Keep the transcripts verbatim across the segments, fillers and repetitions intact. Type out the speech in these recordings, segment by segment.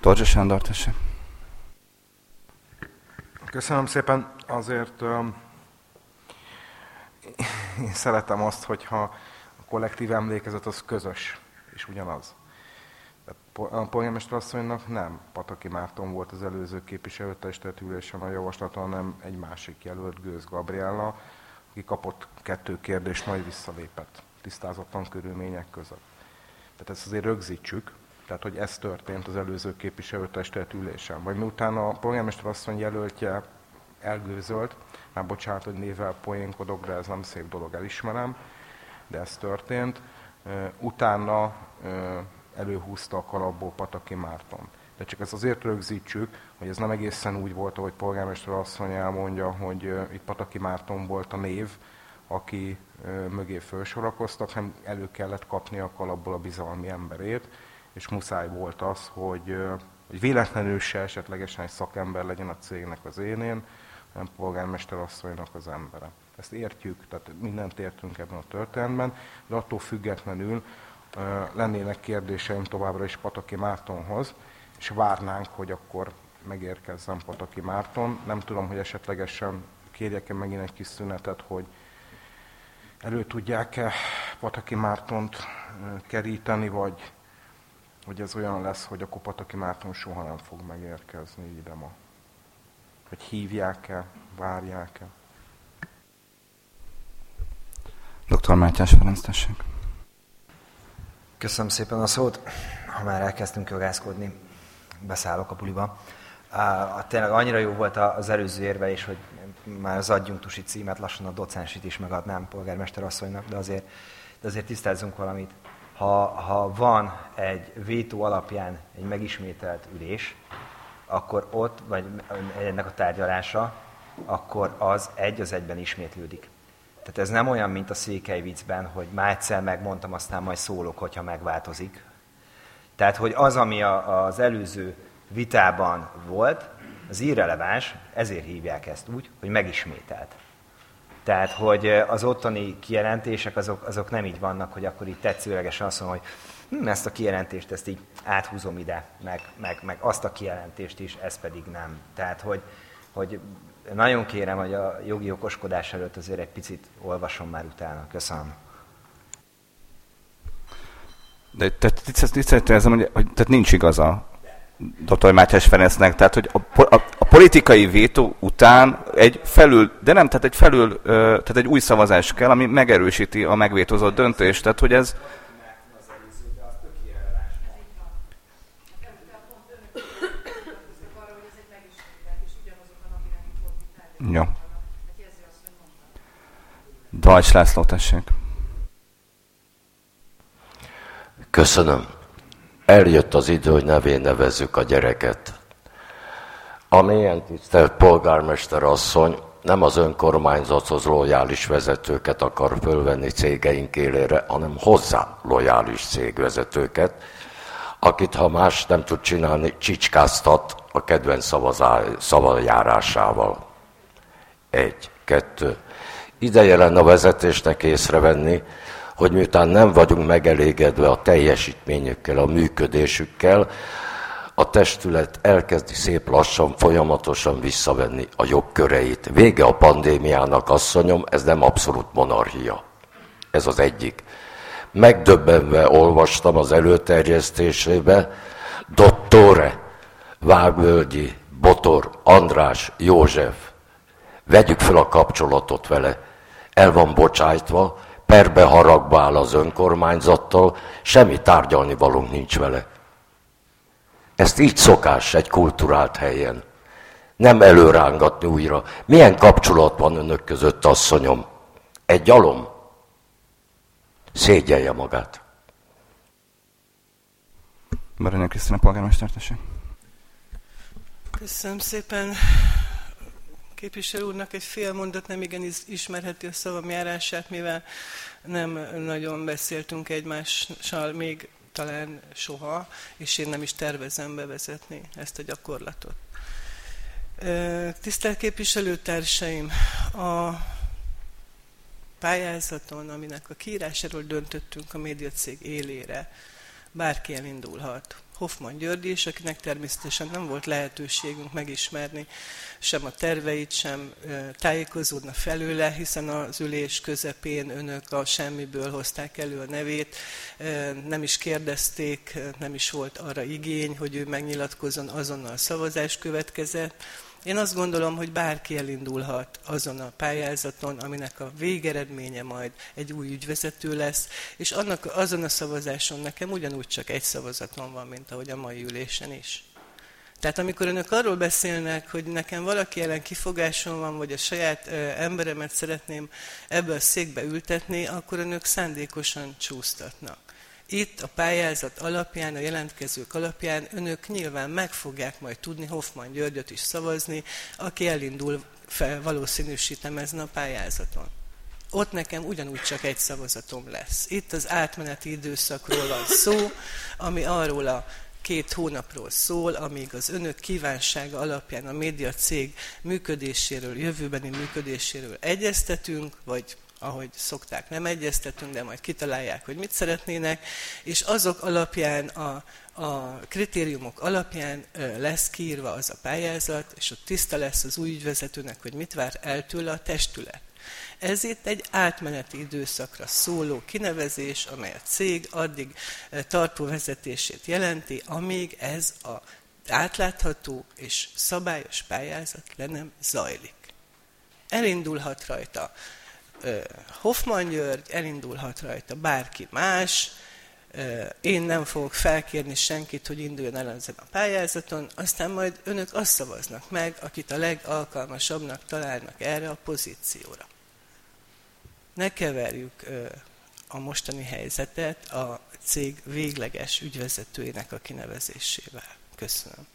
Torzsa Sándor, tessék. Köszönöm szépen. Azért um, én szeretem azt, hogyha a kollektív emlékezet az közös, és ugyanaz. A polgármester asszonynak nem Pataki Márton volt az előző képviselőtestület ülésen a javaslata, hanem egy másik jelölt, Gőz Gabriella, aki kapott kettő kérdést, majd visszalépett tisztázatlan körülmények között. Tehát ezt azért rögzítsük, tehát hogy ez történt az előző képviselőtestület ülésen. Vagy miután a polgármester asszony jelöltje elgőzölt, már bocsánat, hogy névvel poénkodok, de ez nem szép dolog, elismerem, de ez történt. Utána előhúzta a kalapból Pataki Márton. De csak ezt azért rögzítsük, hogy ez nem egészen úgy volt, ahogy polgármester asszony elmondja, hogy itt Pataki Márton volt a név, aki mögé felsorakoztak, hanem elő kellett kapni a kalapból a bizalmi emberét, és muszáj volt az, hogy, hogy véletlenül se esetlegesen egy szakember legyen a cégnek az énén, hanem polgármester asszonynak az embere. Ezt értjük, tehát mindent értünk ebben a történetben, de attól függetlenül lennének kérdéseim továbbra is Pataki Mártonhoz, és várnánk, hogy akkor megérkezzen Pataki Márton. Nem tudom, hogy esetlegesen kérjek-e megint egy kis szünetet, hogy elő tudják-e Pataki Mártont keríteni, vagy hogy ez olyan lesz, hogy akkor Pataki Márton soha nem fog megérkezni ide ma. Hogy hívják-e, várják-e. doktor Mátyás Ferenc, tessék. Köszönöm szépen a szót. Ha már elkezdtünk jogászkodni, beszállok a buliba. Uh, tényleg annyira jó volt az előző érvelés, hogy már az adjunktusi címet, lassan a docensit is megadnám polgármester asszonynak, de azért, de azért tisztázzunk valamit. Ha, ha van egy vétó alapján egy megismételt ülés, akkor ott, vagy ennek a tárgyalása, akkor az egy az egyben ismétlődik. Tehát ez nem olyan, mint a székely viccben, hogy már egyszer megmondtam, aztán majd szólok, hogyha megváltozik. Tehát, hogy az, ami a, az előző vitában volt, az irreleváns, ezért hívják ezt úgy, hogy megismételt. Tehát, hogy az ottani kijelentések, azok, azok nem így vannak, hogy akkor így tetszőlegesen azt mondom, hogy hm, ezt a kijelentést, ezt így áthúzom ide, meg, meg, meg azt a kijelentést is, ez pedig nem. Tehát, hogy, hogy nagyon kérem, hogy a jogi okoskodás előtt azért egy picit olvasson már utána. Köszönöm. De tehát, hogy, hogy tehát nincs igaza doktor Mátyás Ferencnek, tehát hogy a, a, a politikai vétó után egy felül, de nem, tehát egy felül, tehát egy új szavazás kell, ami megerősíti a megvétózott döntést, tehát hogy ez... Jó. Dajcs László, tessék. Köszönöm. Eljött az idő, hogy nevén nevezzük a gyereket. A mélyen tisztelt polgármester asszony nem az önkormányzathoz lojális vezetőket akar fölvenni cégeink élére, hanem hozzá lojális cégvezetőket, akit, ha más nem tud csinálni, csicskáztat a kedvenc szavajárásával. Egy, kettő. Ideje lenne a vezetésnek észrevenni, hogy miután nem vagyunk megelégedve a teljesítményükkel, a működésükkel, a testület elkezdi szép lassan, folyamatosan visszavenni a jogköreit. Vége a pandémiának, asszonyom, ez nem abszolút monarchia. Ez az egyik. Megdöbbenve olvastam az előterjesztésébe, dottore, Vágvölgyi, Botor, András, József. Vegyük fel a kapcsolatot vele. El van bocsájtva, perbe haragba áll az önkormányzattal, semmi tárgyalni valónk nincs vele. Ezt így szokás egy kulturált helyen. Nem előrángatni újra. Milyen kapcsolat van önök között, asszonyom? Egy alom? Szégyelje magát. Baranya Krisztina polgármester, tessék. Köszönöm szépen. Képviselő úrnak egy fél mondat nem igen ismerheti a szavam járását, mivel nem nagyon beszéltünk egymással még talán soha, és én nem is tervezem bevezetni ezt a gyakorlatot. Tisztelt képviselőtársaim, a pályázaton, aminek a kiírásáról döntöttünk a médiacég élére, bárki elindulhat. Hoffmann György is, akinek természetesen nem volt lehetőségünk megismerni sem a terveit, sem tájékozódna felőle, hiszen az ülés közepén önök a semmiből hozták elő a nevét, nem is kérdezték, nem is volt arra igény, hogy ő megnyilatkozzon, azonnal a szavazás következett. Én azt gondolom, hogy bárki elindulhat azon a pályázaton, aminek a végeredménye majd egy új ügyvezető lesz, és annak, azon a szavazáson nekem ugyanúgy csak egy szavazatom van, mint ahogy a mai ülésen is. Tehát amikor önök arról beszélnek, hogy nekem valaki ellen kifogásom van, vagy a saját ö, emberemet szeretném ebbe a székbe ültetni, akkor önök szándékosan csúsztatnak. Itt a pályázat alapján, a jelentkezők alapján önök nyilván meg fogják majd tudni Hoffmann Györgyöt is szavazni, aki elindul fel, valószínűsítem ezen a pályázaton. Ott nekem ugyanúgy csak egy szavazatom lesz. Itt az átmeneti időszakról van szó, ami arról a két hónapról szól, amíg az önök kívánsága alapján a médiacég működéséről, jövőbeni működéséről egyeztetünk, vagy ahogy szokták, nem egyeztetünk, de majd kitalálják, hogy mit szeretnének, és azok alapján, a, a kritériumok alapján lesz kiírva az a pályázat, és ott tiszta lesz az új ügyvezetőnek, hogy mit vár el tőle a testület. Ez itt egy átmeneti időszakra szóló kinevezés, amely a cég addig tartó vezetését jelenti, amíg ez az átlátható és szabályos pályázat le nem zajlik. Elindulhat rajta Hoffmann György, elindulhat rajta bárki más, én nem fogok felkérni senkit, hogy induljon el ezen a pályázaton, aztán majd önök azt szavaznak meg, akit a legalkalmasabbnak találnak erre a pozícióra. Ne keverjük a mostani helyzetet a cég végleges ügyvezetőjének a kinevezésével. Köszönöm.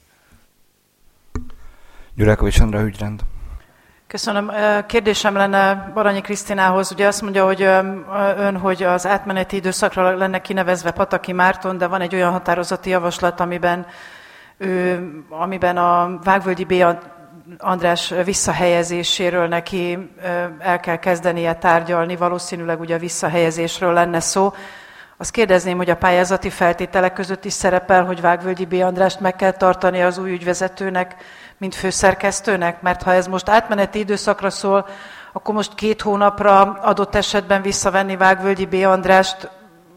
Gyurákovics Andrá, ügyrend. Köszönöm. Kérdésem lenne Baranyi Krisztinához. Ugye azt mondja, hogy ön, hogy az átmeneti időszakra lenne kinevezve Pataki Márton, de van egy olyan határozati javaslat, amiben, ő, amiben a Vágvölgyi B. András visszahelyezéséről neki el kell kezdenie tárgyalni, valószínűleg ugye a visszahelyezésről lenne szó. Azt kérdezném, hogy a pályázati feltételek között is szerepel, hogy Vágvölgyi B. Andrást meg kell tartani az új ügyvezetőnek, mint főszerkesztőnek, mert ha ez most átmeneti időszakra szól, akkor most két hónapra adott esetben visszavenni Vágvölgyi B. Andrást.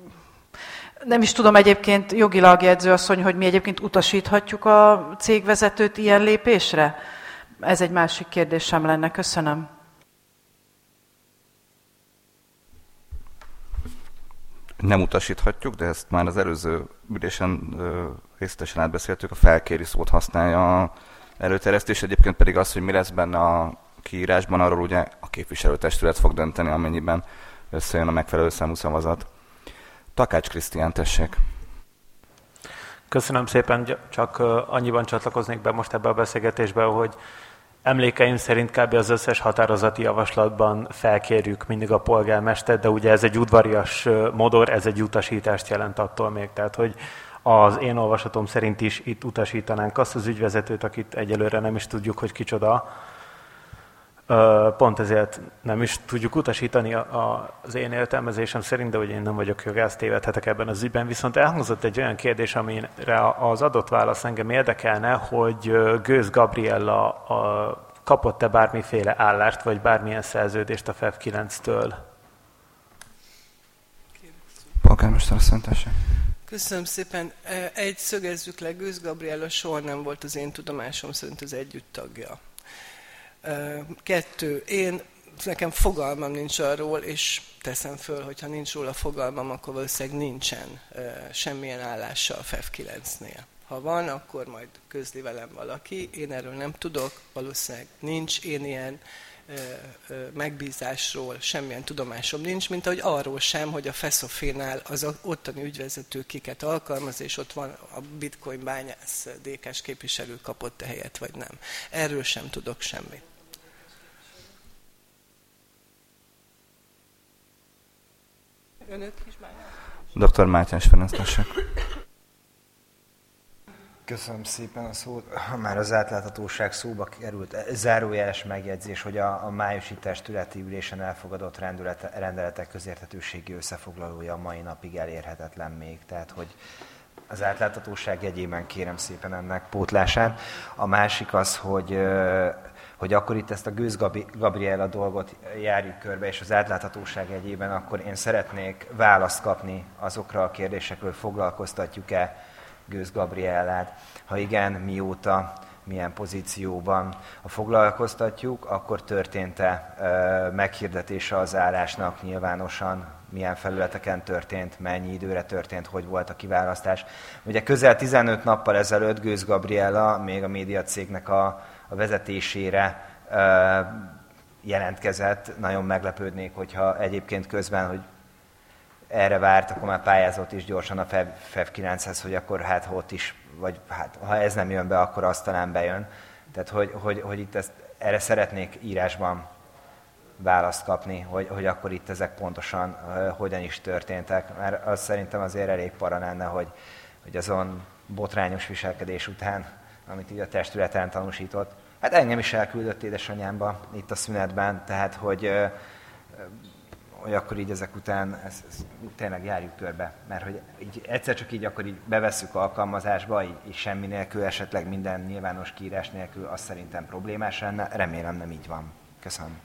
Nem is tudom egyébként jogilag, jegyzőasszony, hogy mi egyébként utasíthatjuk a cégvezetőt ilyen lépésre? Ez egy másik kérdésem lenne. Köszönöm. Nem utasíthatjuk, de ezt már az előző ülésen részletesen átbeszéltük, a felkéri szót használja a előterjesztés, egyébként pedig az, hogy mi lesz benne a kiírásban, arról ugye a képviselőtestület fog dönteni, amennyiben összejön a megfelelő számú szavazat. Takács Krisztián, tessék. Köszönöm szépen, csak annyiban csatlakoznék be most ebbe a beszélgetésbe, hogy emlékeim szerint kb. Az összes határozati javaslatban felkérjük mindig a polgármestert, de ugye ez egy udvarias modor, ez egy utasítást jelent attól még. Tehát, hogy az én olvasatom szerint is itt utasítanánk azt az ügyvezetőt, akit egyelőre nem is tudjuk, hogy kicsoda. Pont ezért nem is tudjuk utasítani az én értelmezésem szerint, de hogy én nem vagyok jogász, tévedhetek ebben az ügyben. Viszont elhangzott egy olyan kérdés, amire az adott válasz engem érdekelne, hogy Gőz Gabriella kapott-e bármiféle állást, vagy bármilyen szerződést a F E F kilenctől? Polgármester asszony, tessék. Köszönöm szépen. Egy szögezzük le, Gőz Gabriella soha nem volt az én tudomásom szerint az együtt tagja. Kettő, én, nekem fogalmam nincs arról, és teszem föl, hogyha nincs róla fogalmam, akkor valószínűleg nincsen semmilyen állása a F E F kilencnél. Ha van, akkor majd közli velem valaki. Én erről nem tudok, valószínűleg nincs. Én ilyen ö, ö, megbízásról semmilyen tudomásom nincs, mint ahogy arról sem, hogy a Feszofénál az ottani ügyvezető kiket alkalmaz, és ott van a bitcoin bányász dé ká-s képviselő kapott-e helyet, vagy nem. Erről sem tudok semmit. Önök is bányász? doktor Mátyás Ferenc, tessék. Köszönöm szépen a szót. Már az átláthatóság szóba került. Zárójeles megjegyzés, hogy a, a májusi testületi ülésen elfogadott rendeletek közérthetőségi összefoglalója a mai napig elérhetetlen még. Tehát, hogy az átláthatóság jegyében kérem szépen ennek pótlását. A másik az, hogy, hogy akkor itt ezt a Gőz Gabriella dolgot járjuk körbe, és az átláthatóság jegyében akkor én szeretnék választ kapni azokra a kérdésekről, foglalkoztatjuk-e Gőz Gabriellát. Ha igen, mióta, milyen pozícióban a foglalkoztatjuk, akkor történt-e meghirdetése az állásnak nyilvánosan, milyen felületeken történt, mennyi időre történt, hogy volt a kiválasztás. Ugye közel tizenöt nappal ezelőtt Gőz Gabriella még a médiacégnek a, a vezetésére ö, jelentkezett. Nagyon meglepődnék, hogyha egyébként közben, hogy erre várt, akkor már pályázott is gyorsan a FEV kilenchez, hogy akkor hát ott is, vagy hát ha ez nem jön be, akkor azt talán bejön. Tehát, hogy, hogy, hogy itt ezt, erre szeretnék írásban választ kapni, hogy, hogy akkor itt ezek pontosan uh, hogyan is történtek. Mert az szerintem azért elég para lenne, hogy, hogy azon botrányos viselkedés után, amit így a testületen tanúsított, hát engem is elküldött édesanyámba itt a szünetben, tehát hogy, uh, hogy akkor így ezek után ezt, ezt tényleg járjuk körbe. Mert hogy így, egyszer csak így akkor így bevesszük alkalmazásba, így, így semmi nélkül, esetleg minden nyilvános kiírás nélkül, az szerintem problémás lenne. Remélem nem így van. Köszönöm.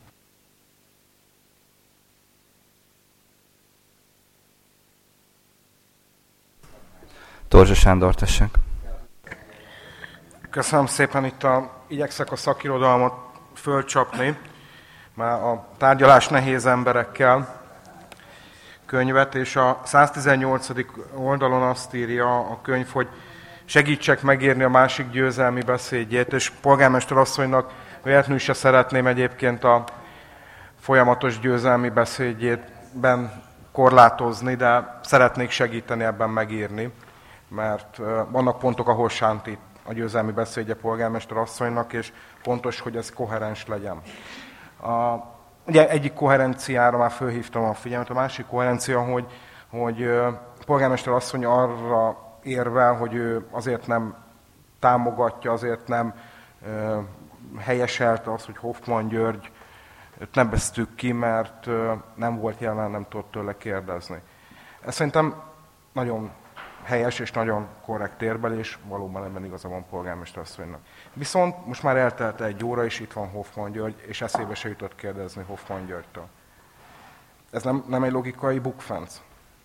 Torzsa Sándor, tessék. Köszönöm szépen, itt a, igyekszek a szakirodalmat fölcsapni, már a tárgyalás nehéz emberekkel könyvet, és a száztizennyolcadik oldalon azt írja a könyv, hogy segítsek megírni a másik győzelmi beszédjét, és polgármester asszonynak véletlenül se szeretném egyébként a folyamatos győzelmi beszédjében korlátozni, de szeretnék segíteni ebben megírni, mert vannak pontok, ahol sántít a győzelmi beszédje polgármester asszonynak, és fontos, hogy ez koherens legyen. A, ugye egyik koherenciára már fölhívtam a figyelmet, a másik koherencia, hogy, hogy polgármester asszony arra érvel, hogy ő azért nem támogatja, azért nem ö, helyeselte azt, hogy Hoffmann György őt neveztük ki, mert ö, nem volt jelen, nem tudott tőle kérdezni. Ez szerintem nagyon helyes és nagyon korrekt érvelés, valóban ebben igaza van polgármester asszonynak. Viszont most már eltelt egy óra, és itt van Hoffmann György, és eszébe se jutott kérdezni Hoffmann Györgytől. Ez nem, nem egy logikai bukfenc?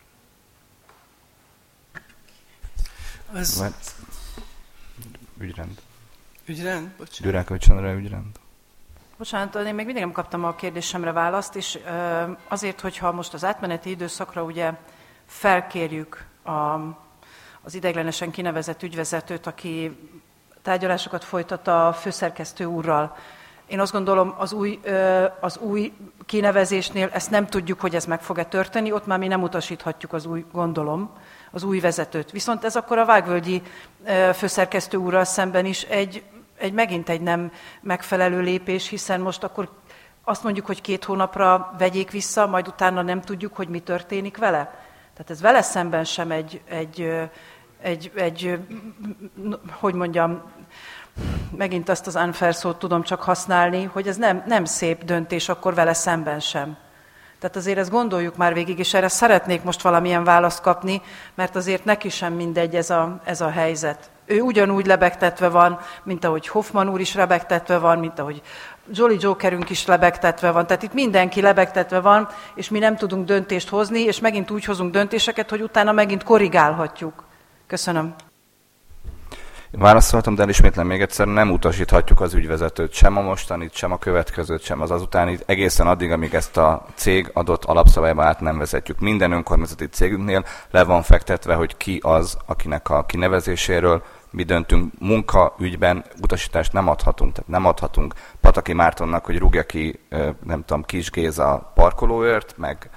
Az... Mert... Ügyrend. Ügyrend? Bocsánat. Gyuránkovics Andrea, ügyrend. Bocsánat, én még mindig nem kaptam a kérdésemre választ, és azért, hogyha most az átmeneti időszakra ugye felkérjük a, az ideiglenesen kinevezett ügyvezetőt, aki tárgyalásokat folytat a főszerkesztő úrral. Én azt gondolom, az új, az új kinevezésnél ezt nem tudjuk, hogy ez meg fog-e történni, ott már mi nem utasíthatjuk az új, gondolom, az új vezetőt. Viszont ez akkor a Vágvölgyi főszerkesztő úrral szemben is egy, egy megint egy nem megfelelő lépés, hiszen most akkor azt mondjuk, hogy két hónapra vegyék vissza, majd utána nem tudjuk, hogy mi történik vele. Tehát ez vele szemben sem egy, egy, egy, egy hogy mondjam, megint azt az unfair szót tudom csak használni, hogy ez nem, nem szép döntés akkor vele szemben sem. Tehát azért ezt gondoljuk már végig, és erre szeretnék most valamilyen választ kapni, mert azért neki sem mindegy ez a, ez a helyzet. Ő ugyanúgy lebegtetve van, mint ahogy Hoffmann úr is lebegtetve van, mint ahogy Jolly Jokerünk is lebegtetve van. Tehát itt mindenki lebegtetve van, és mi nem tudunk döntést hozni, és megint úgy hozunk döntéseket, hogy utána megint korrigálhatjuk. Köszönöm. Válaszoltam, de elismétlem még egyszer, nem utasíthatjuk az ügyvezetőt, sem a mostanit, sem a következőt, sem az azutánit, egészen addig, amíg ezt a cég adott alapszabályba át nem vezetjük. Minden önkormányzati cégünknél le van fektetve, hogy ki az, akinek a kinevezéséről mi döntünk. Munkaügyben utasítást nem adhatunk, tehát nem adhatunk Pataki Mártonnak, hogy rúgja ki, nem tudom, Kis Géza parkolóőrt, meg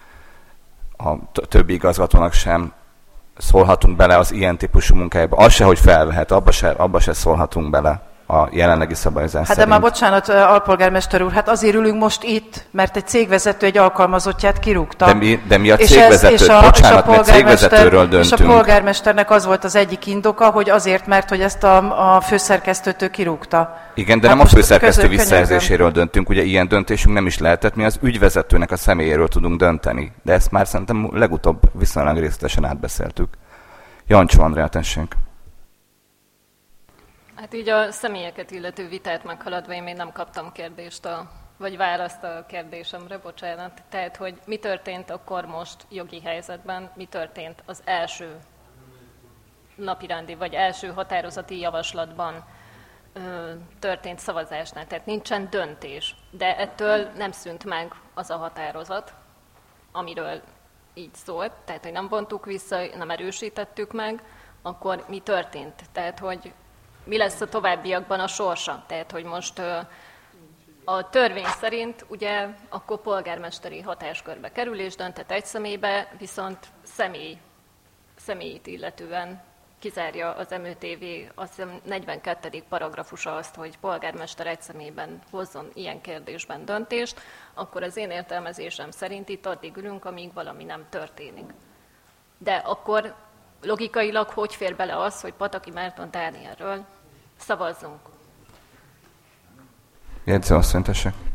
a többi igazgatónak sem szólhatunk bele az ilyen típusú munkájába. Az se, hogy felvehet, abba se, abba se szólhatunk bele a jelenlegi szabályozás Hát szerint. de már bocsánat, alpolgármester úr, hát azért ülünk most itt, mert egy cégvezető egy alkalmazottját kirúgta. De mi, de mi a és cégvezető? Ez, és a, bocsánat, mert cégvezetőről döntünk. És a polgármesternek az volt az egyik indoka, hogy azért, mert hogy ezt a, a főszerkesztőtől kirúgta. Igen, de hát nem a főszerkesztő visszajelzéséről döntünk, ugye ilyen döntésünk nem is lehetett, mi az ügyvezetőnek a személyéről tudunk dönteni. De ezt már szerintem legutóbb viszonylag részletesen átbeszéltük. Jancsó Andrea, tessék. Hát így a személyeket illető vitát meghaladva én még nem kaptam kérdést, a, vagy választ a kérdésemre, bocsánat. Tehát, hogy mi történt akkor most jogi helyzetben, mi történt az első napirendi, vagy első határozati javaslatban ö, történt szavazásnál. Tehát nincsen döntés, de ettől nem szűnt meg az a határozat, amiről így szólt, tehát, hogy nem vontuk vissza, nem erősítettük meg, akkor mi történt? Tehát, hogy mi lesz a továbbiakban a sorsa? Tehát, hogy most a törvény szerint ugye akkor polgármesteri hatáskörbe kerül és dönthet egy személybe, viszont személy, személyt illetően kizárja az em ö té vé, azt hiszem negyvenkettedik paragrafusa azt, hogy polgármester egy személyben hozzon ilyen kérdésben döntést, akkor az én értelmezésem szerint itt addig ülünk, amíg valami nem történik. De akkor logikailag hogy fér bele az, hogy Pataki Márton Dánielről szavazzunk? Jegyző asszony, tessék.